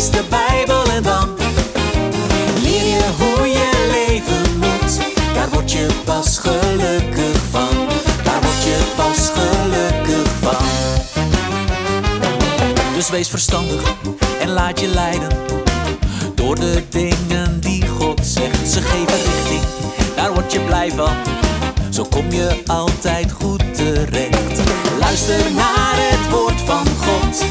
lees de Bijbel en dan leer je hoe je leven moet. Daar word je pas gelukkig van. Daar word je pas gelukkig van. Dus wees verstandig en laat je leiden door de dingen die God zegt. Ze geven richting, daar word je blij van. Zo kom je altijd goed terecht. Luister naar het woord van God